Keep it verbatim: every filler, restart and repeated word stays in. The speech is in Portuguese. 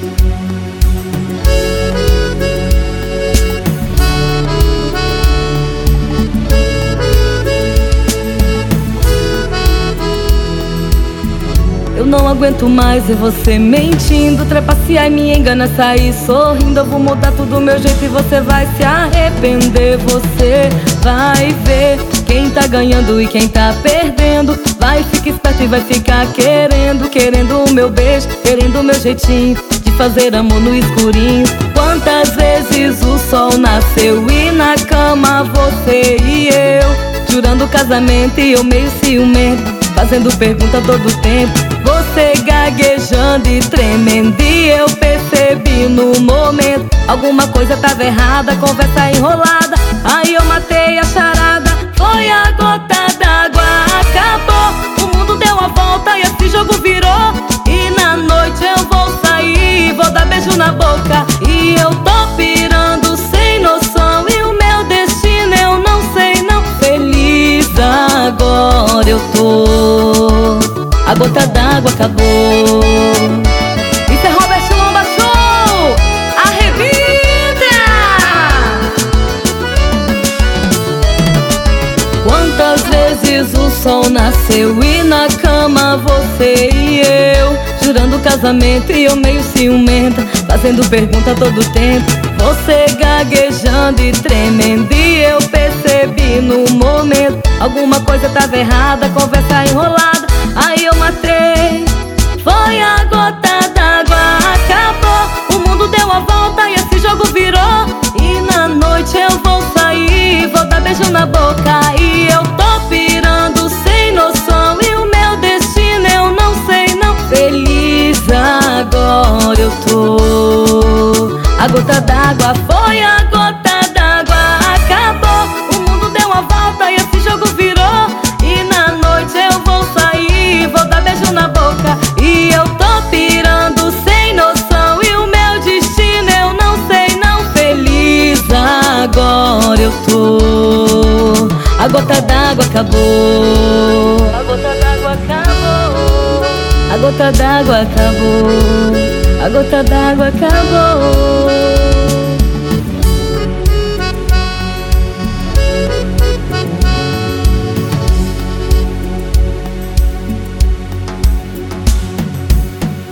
Eu não aguento mais ver você mentindo, trapacear e me engana, sair sorrindo. Eu vou mudar tudo meu jeito e você vai se arrepender. Você vai ver quem tá ganhando e quem tá perdendo. Vai, fica esperto e vai ficar querendo, querendo o meu beijo, querendo o meu jeitinho de fazer amor no escurinho. Quantas vezes o sol nasceu e na cama você e eu, jurando casamento e eu meio ciumento, fazendo pergunta todo tempo. Você gaguejando e tremendo e eu percebi no momento alguma coisa tava errada, conversa enrolada. Aí eu matei a charada, foi a gota d'água, acabou. O mundo deu a volta e esse jogo virou. E na noite eu vou sair, vou dar beijo na boca. E eu tô pirando sem noção e o meu destino eu não sei não. Feliz agora eu tô, a gota d'água acabou. Isso é Robert Lomba Show, a revida. Quantas vezes o sol nasceu e na cama você e eu, jurando casamento e eu meio ciumenta, fazendo pergunta todo tempo. Você gaguejando e tremendo e eu percebi no momento alguma coisa tava errada, conversa enrolada. Aí eu matei, foi a gota d'água, acabou. O mundo deu a volta e esse jogo virou. E na noite eu vou sair, vou dar beijo na boca. E eu tô pirando sem noção e o meu destino eu não sei não. Feliz agora eu tô, a gota d'água foi a gota d'água, acabou. O mundo deu a volta e esse jogo virou. E na noite eu vou sair, vou dar beijo na boca. E eu tô pirando sem noção e o meu destino eu não sei não. Feliz agora eu tô, a gota d'água acabou. A gota d'água acabou. A gota d'água acabou. A gota d'água acabou.